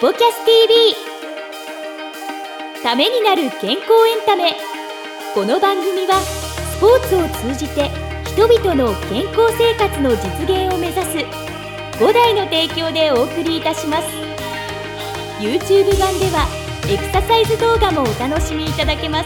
ポキャス TV ためになる健康エンタメ。この番組はスポーツを通じて人々の健康生活の実現を目指す5台の提供でお送りいたします。 YouTube 版ではエクササイズ動画もお楽しみいただけます。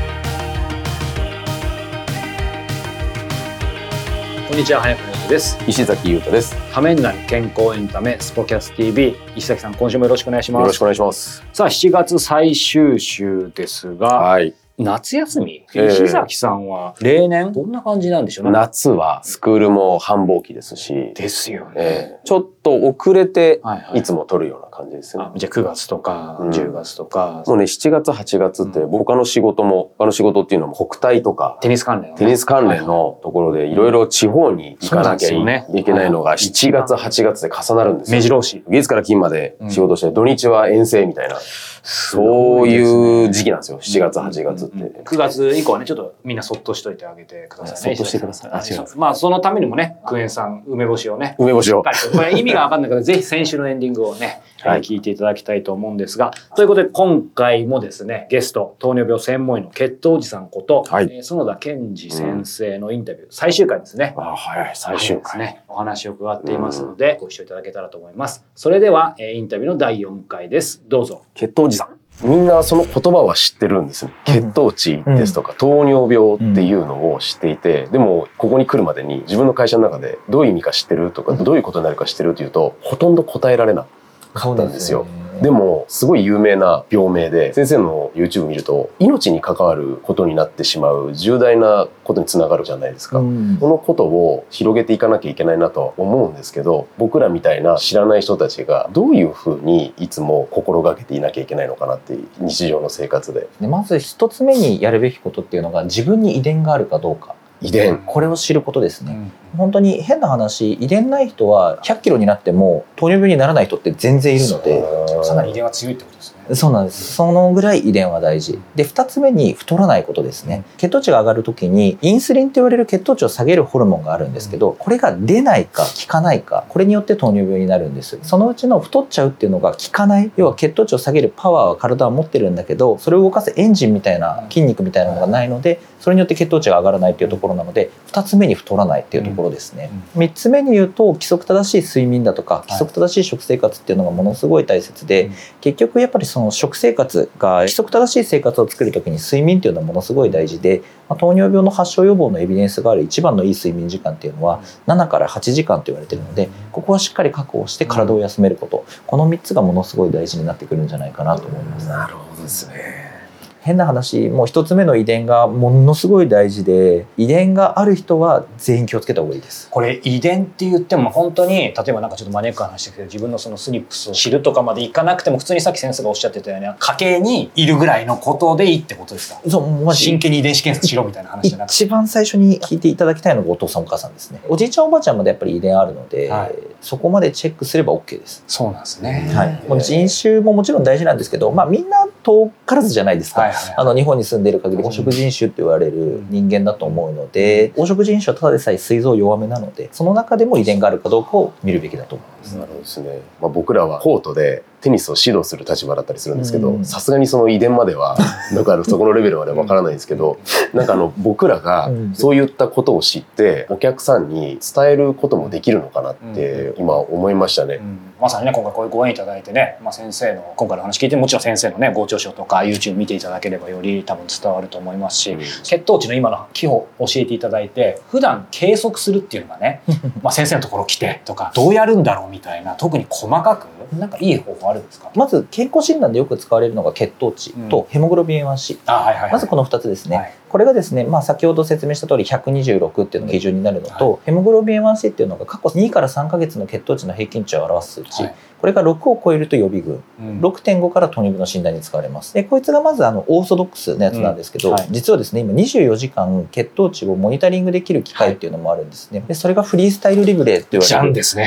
こんにちは、早川洋です。 石崎優太です。 ためになる健康エンタメスポキャス TV、 石崎さん、今週もよろしくお願いします。 よろしくお願いします。 さあ、7月最終週ですが、 はい。 夏休み、石崎さんは例年どんな感じなんでしょうね。 夏はスクールも繁忙期ですし、 ですよね。 ちょっと遅れていつも撮るような感じですね。 じゃあ9月とか10月とか、 もうね、7月8月って他の仕事っていうのも国体とかテニス関連のところでいろいろ地方に行かなきゃいけないのが7月8月で重なるんですよ。 目白押し。 月から金まで仕事して土日は遠征みたいな、そういう時期なんですよ、7月8月って。 9月以降はね、ちょっとみんなそっとしといてあげてくださいね。 そっとしてください。 まあそのためにもね、クエン酸梅干しをね、 梅干しをこれ意味が分かんないからぜひ先週のエンディングをね、聞いていただきたいと思うんですが、ということで今回もですね、ゲスト糖尿病専門医の血糖おじさんこと、園田健二先生のインタビュー、最終回ですね。 最終回ですね。お話を伺っていますので、ご視聴いただけたらと思います。それではインタビューの第4回です。どうぞ。 血糖おじさん、みんなその言葉は知ってるんですよ。血糖値ですとか糖尿病っていうのを知っていて、でもここに来るまでに自分の会社の中でどういう意味か知ってるとか、どういうことになるか知ってるというと、ほとんど答えられなかったんですよ。でもすごい有名な病名で、先生の YouTube 見ると命に関わることになってしまう重大なことにつながるじゃないですか。このことを広げていかなきゃいけないなとは思うんですけど、僕らみたいな知らない人たちがどういうふうにいつも心がけていなきゃいけないのかなっていう、日常の生活で。 まず一つ目にやるべきことっていうのが、自分に遺伝があるかどうか。 遺伝、 これを知ることですね。本当に変な話、遺伝ない人は100キロになっても糖尿病にならない人って全然いるので、 かなり遺伝は強いってことですね。 そうなんです。そのぐらい遺伝は大事で、2つ目に太らないことですね。血糖値が上がる時にインスリンと言われる血糖値を下げるホルモンがあるんですけど、これが出ないか効かないか、これによって糖尿病になるんです。そのうちの太っちゃうっていうのが効かない、要は血糖値を下げるパワーは体は持ってるんだけど、それを動かすエンジンみたいな筋肉みたいなのがないので、それによって血糖値が上がらないっていうところなので、2つ目に太らないっていうところですね。3つ目に言うと、規則正しい睡眠だとか規則正しい食生活っていうのがものすごい大切で、結局やっぱりその食生活が規則正しい生活を作るときに睡眠っていうのはものすごい大事で、糖尿病の発症予防のエビデンスがある一番のいい睡眠時間っていうのは7から8時間と言われているので、ここはしっかり確保して体を休めること、この3つがものすごい大事になってくるんじゃないかなと思います。 なるほどですね。 変な話、もう1つ目の遺伝がものすごい大事で、遺伝がある人は全員気をつけた方がいいです。 これ遺伝って言っても本当に、例えばなんかちょっとマニアックな話ですけど、自分のそのスニップスを知るとかまでいかなくても、普通にさっき先生がおっしゃってたように家系にいるぐらいのことでいいってことですか？ そう、マジ真剣に遺伝子検査しろみたいな話じゃなくて、 一番最初に聞いていただきたいのがお父さんお母さんですね。おじいちゃんおばあちゃんまでやっぱり遺伝あるので、そこまでチェックすれば OK です。 そうなんですね。 もう人種ももちろん大事なんですけど、みんな遠からずじゃないですか。日本に住んでいる限り黄色人種って言われる人間だと思うので、黄色人種はただでさえ膵臓弱めなので、その中でも遺伝があるかどうかを見るべきだと思います。 なるほどですね。僕らはコートでテニスを指導する立場だったりするんですけど、さすがにその遺伝まではだからそこのレベルまではわからないんですけど、なんか僕らがそういったことを知ってお客さんに伝えることもできるのかなって今思いましたね。 まさにね、今回こういうご縁いただいてね、先生の今回の話聞いて、もちろん先生のねご著書とか YouTube 見ていただければより多分伝わると思いますし、血糖値の今の基本を教えていただいて、普段計測するっていうのがね先生のところ来てとかどうやるんだろうみたいな、特に細かくなんかいい方法あるんですか？ まず健康診断でよく使われるのが血糖値とヘモグロビン A1C、まずこの2つですね。これがですね、先ほど説明した通り126っていうのが基準になるのと、ヘモグロビン A1C っていうのが過去2から3ヶ月の血糖値の平均値を表す数値、これが6を超えると予備軍、6.5 から糖尿病の診断に使われます。でこいつがまずオーソドックスなやつなんですけど、実はですね、今24時間血糖値をモニタリングできる機械っていうのもあるんですね。でそれがフリースタイルリブレーって言われる。 ですね。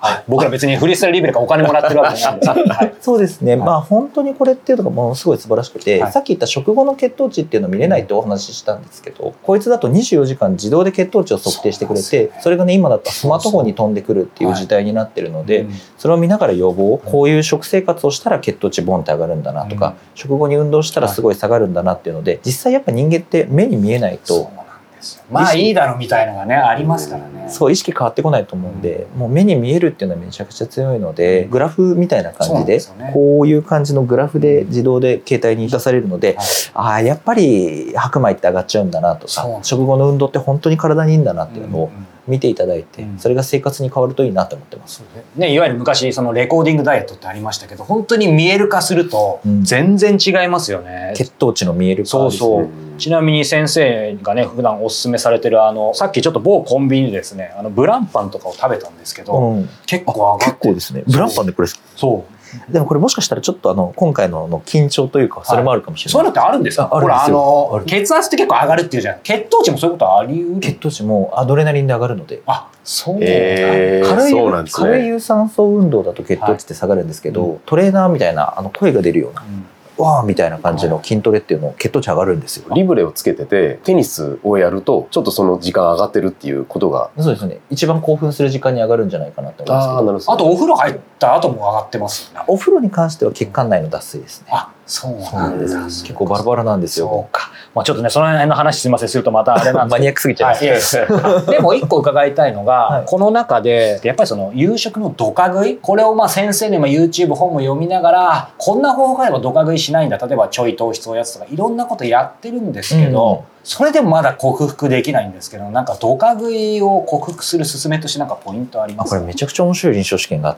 僕ら別にフリースタイルリベラからお金もらってるわけじゃないんですけど、はい、 そうですね、 はいまあ本当にこれっていうのがものすごい素晴らしくて、 はい、 さっき言った食後の血糖値っていうのを見れないってお話ししたんですけど、こいつだと24時間自動で血糖値を測定してくれて、それがね今だったらスマートフォンに飛んでくるっていう時代になってるので、それを見ながら予防、こういう食生活をしたら血糖値ボンって上がるんだなとか、食後に運動したらすごい下がるんだなっていうので、実際やっぱ人間って目に見えないとまあいいだろうみたいなのがねありますからね。 そう意識変わってこないと思うんで、もう目に見えるっていうのはめちゃくちゃ強いので、グラフみたいな感じでこういう感じのグラフで自動で携帯に出されるので、ああやっぱり白米って上がっちゃうんだなとか、食後の運動って本当に体にいいんだなっていうのを見ていただいて、それが生活に変わるといいなと思ってます。 ね、いわゆる昔そのレコーディングダイエットってありましたけど、本当に見える化すると全然違いますよね。 血糖値の見える化ですね。 そうそう。ちなみに先生がね普段おすすめされてるさっきちょっと某コンビニでですねブランパンとかを食べたんですけど、結構上がって結構ですね。ブランパンでこれそうでもこれもしかしたらちょっと今回の緊張というかそれもあるかもしれない。 そういうのってあるんですか？ あるんですよ。 血圧って結構上がるっていうじゃん。血糖値もそういうことあり得る？ 血糖値もアドレナリンで上がるので。 あ、そうなんだ。 軽い有酸素運動だと血糖値って下がるんですけど、トレーナーみたいな声が出るような、わーみたいな感じの筋トレっていうの血糖値上がるんですよ。 リブレをつけててテニスをやるとちょっとその時間上がってるっていうことが。 そうですね。一番興奮する時間に上がるんじゃないかなと思いますけど。 あとお風呂入った後も上がってますよね。 お風呂に関しては血管内の脱水ですね。 あ、そうなんです。 結構バラバラなんですよ。 そうか。まあちょっとねその辺の話すみませんするとまたあれなんですマニアックすぎちゃいます。 でも一個伺いたいのが、この中でやっぱりその夕食のドカ食い、これをまあ先生にも YouTube 本も読みながらこんな方法があればドカ食いしないんだ、例えばちょい糖質おやつとかいろんなことやってるんですけど、それでもまだ克服できないんですけど、なんかドカ食いを克服する勧めとしてなんかポイントありますか？ これめちゃくちゃ面白い臨床試験があって、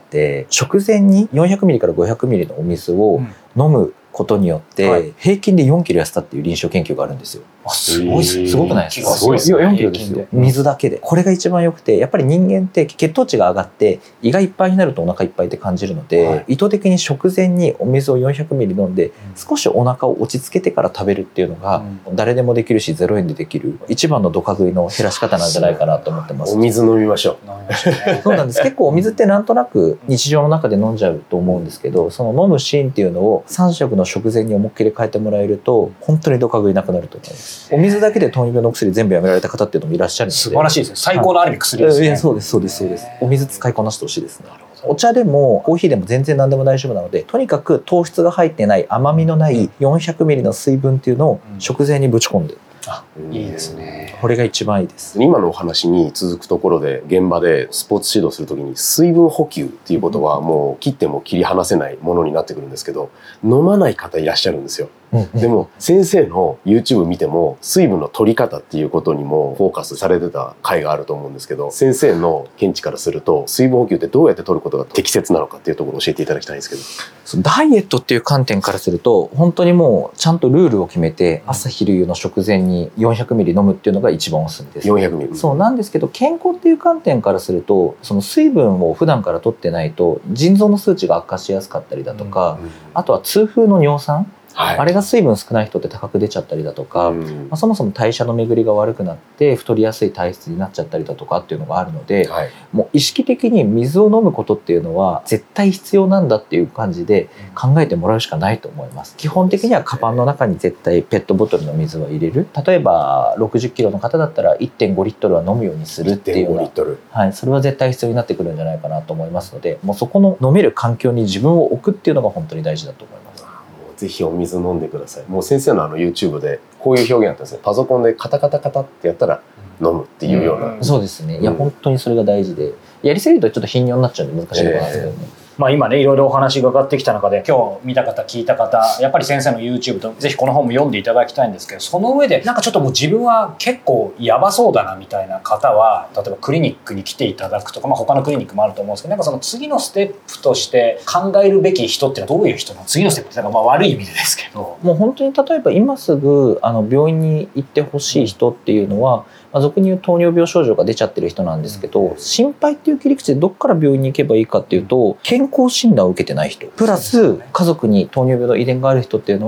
食前に400ミリから500ミリのお水を飲むことによって平均で4キロ痩せたっていう臨床研究があるんですよ。 すごいすごくないですか？ すごいですね。 4キロですよ。水だけで。これが一番良くて、やっぱり人間って血糖値が上がって胃がいっぱいになるとお腹いっぱいって感じるので、意図的に食前にお水を400ミリ飲んで少しお腹を落ち着けてから食べるっていうのが誰でもできるし0円でできる一番のドカ食いの減らし方なんじゃないかなと思ってます。 お水飲みましょう。そうなんです。結構お水ってなんとなく日常の中で飲んじゃうと思うんですけど、その飲むシーンっていうのを3食の食前に思いっきり変えてもらえると本当にドカ食いなくなると思います。お水だけで糖尿病の薬全部やめられた方っていうのもいらっしゃるので、 素晴らしいですね。最高のある意味薬ですね。 そうですそうですそうです。お水使いこなしてほしいですね。お茶でもコーヒーでも全然何でも大丈夫なので、とにかく糖質が入ってない甘みのない400ミリの水分っていうのを食前にぶち込んで、 いいですね。 これが一番いいです。 今のお話に続くところで、現場でスポーツ指導するときに水分補給っていうことはもう切っても切り離せないものになってくるんですけど、飲まない方いらっしゃるんですよ。でも先生の YouTube 見ても水分の取り方っていうことにもフォーカスされてた回があると思うんですけど、先生の見地からすると水分補給ってどうやって取ることが適切なのかっていうところを教えていただきたいんですけど。 ダイエットっていう観点からすると本当にもうちゃんとルールを決めて朝昼夕の食前に400ミリ飲むっていうのが一番おすすめです。 400ミリ。 そうなんですけど、健康っていう観点からするとその水分を普段から取ってないと腎臓の数値が悪化しやすかったりだとか、あとは痛風の尿酸、あれが水分少ない人って高く出ちゃったりだとか、そもそも代謝の巡りが悪くなって太りやすい体質になっちゃったりだとかっていうのがあるので、もう意識的に水を飲むことっていうのは絶対必要なんだっていう感じで考えてもらうしかないと思います。基本的にはカバンの中に絶対ペットボトルの水は入れる。例えば60キロの方だったら 1.5 リットルは飲むようにするっていうような、それは絶対必要になってくるんじゃないかなと思いますので、もうそこの飲める環境に自分を置くっていうのが本当に大事だと思います。 ぜひお水飲んでください。もう先生のYouTube でこういう表現あったんですね。パソコンでカタカタカタってやったら飲むっていうような。 そうですね。いや本当にそれが大事で、やりすぎるとちょっと頻尿になっちゃうんで難しいところなんですけどね。 まあ今ねいろいろお話が上がってきた中で、今日見た方聞いた方やっぱり先生の YouTube とぜひこの本も読んでいただきたいんですけど、その上でなんかちょっともう自分は結構やばそうだなみたいな方は、例えばクリニックに来ていただくとか、他のクリニックもあると思うんですけど、なんかその次のステップとして考えるべき人っていうのはどういう人なの？次のステップってなんか悪い意味でですけど、 もう本当に例えば今すぐ病院に行ってほしい人っていうのは、俗に言う糖尿病症状が出ちゃってる人なんですけど、心配っていう切り口でどっから病院に行けばいいかっていうと、健康診断を受けてない人プラス家族に糖尿病の遺伝がある人っていうのは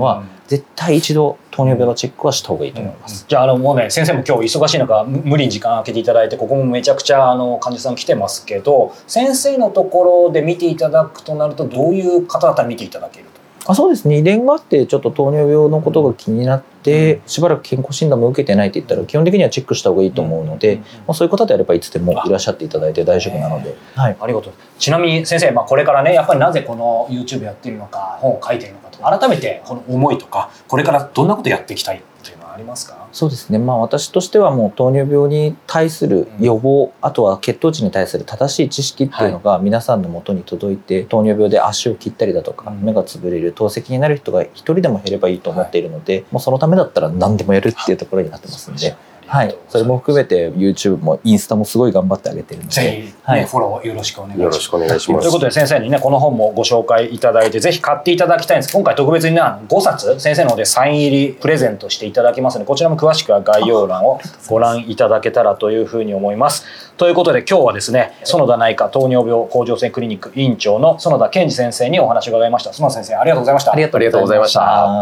絶対一度糖尿病のチェックはした方がいいと思います。 じゃあもうね先生も今日忙しい中無理に時間空けていただいてここもめちゃくちゃ患者さん来てますけど、先生のところで見ていただくとなるとどういう方だったら見ていただけると？ そうですね、遺伝があってちょっと糖尿病のことが気になってしばらく健康診断も受けてないって言ったら基本的にはチェックした方がいいと思うので、そういう方であればいつでもいらっしゃっていただいて大丈夫なので、はい、 ありがとう。ちなみに先生、これからねやっぱりなぜこの YouTube やってるのか本を書いてるのかとか改めてこの思いとかこれからどんなことやっていきたいっていうのはありますか？ そうですね、私としてはもう糖尿病に対する予防、あとは血糖値に対する正しい知識っていうのが皆さんの元に届いて、糖尿病で足を切ったりだとか目が潰れる透析になる人が一人でも減ればいいと思っているので、もうそのためだったら何でもやるっていうところになってますので、はい、それも含めて YouTube もインスタもすごい頑張ってあげてるので、 ぜひ、 はい、 フォローよろしくお願いします。 よろしくお願いします。 ということで先生にねこの本もご紹介いただいてぜひ買っていただきたいんです。今回特別に5冊先生の方でサイン入りプレゼントしていただきますので、こちらも詳しくは概要欄をご覧いただけたらというふうに思います。ということで今日はですね園田内科糖尿病甲状腺クリニック院長の園田健二先生にお話を伺いました。園田先生ありがとうございました。 ありがとうございました。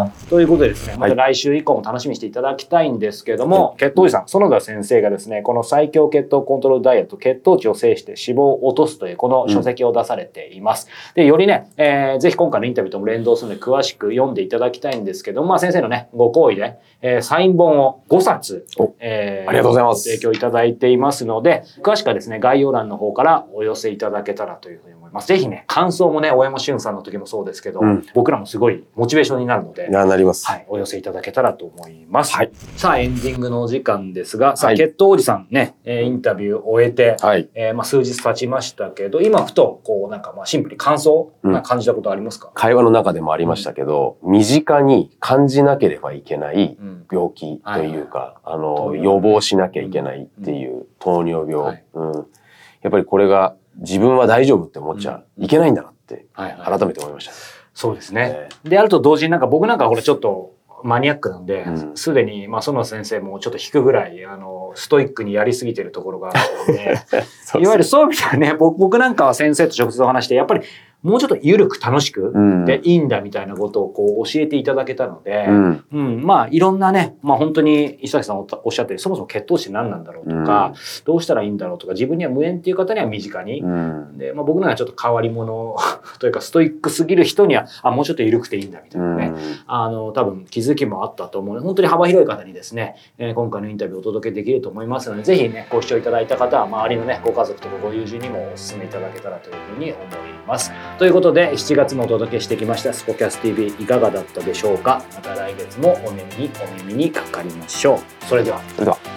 ということでですねまた来週以降も楽しみにしていただきたいんですけれども、血糖おじさん園田先生がですねこの最強血糖コントロールダイエット血糖値を制して脂肪を落とすというこの書籍を出されています。でよりね、ぜひ今回のインタビューとも連動するので詳しく読んでいただきたいんですけども、先生のねご厚意で、サイン本を5冊、 ありがとうございます。 ご提供いただいていますので、詳しくはですね概要欄の方からお寄せいただけたらというふうに思います。ぜひね感想もね大山俊さんの時もそうですけど、僕らもすごいモチベーションになるので、 なります。 はい、お寄せいただけたらと思います。 はい、 さあエンディングのお時間ですが、さあ血糖おじさんね、インタビューを終えて、 はい、 数日経ちましたけど、今ふとこうなんかシンプルに感想感じたことありますか？ 会話の中でもありましたけど、身近に感じなければいけない病気というか、予防しなきゃいけないっていう糖尿病、やっぱりこれが自分は大丈夫って思っちゃいけないんだなって改めて思いました。 そうですね。であると同時に僕なんかこれちょっとマニアックなんで、すでに園田先生もちょっと引くぐらいストイックにやりすぎてるところがあるのでいわゆるそういう意味ではね僕なんかは先生と直接お話してやっぱりもうちょっと緩く楽しくでいいんだみたいなことをこう教えていただけたので、いろんなね、本当に石崎さんおっしゃったようにそもそも血糖値何なんだろうとか、どうしたらいいんだろうとか、自分には無縁っていう方には身近に、で、僕のはちょっと変わり者というかストイックすぎる人にはもうちょっと緩くていいんだみたいなね、多分気づきもあったと思うので、本当に幅広い方にですね、今回のインタビューをお届けできると思いますので、ぜひねご視聴いただいた方は周りのねご家族とかご友人にもお勧めいただけたらというふうに思います。ということで7月もお届けしてきましたスポキャス TV いかがだったでしょうか。また来月もお耳にかかりましょう。それでは。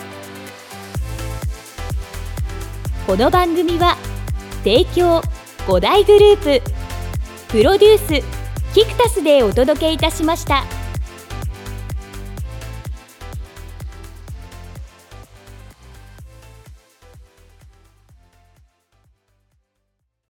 この番組は提供5大グループプロデュースキクタスでお届けいたしました。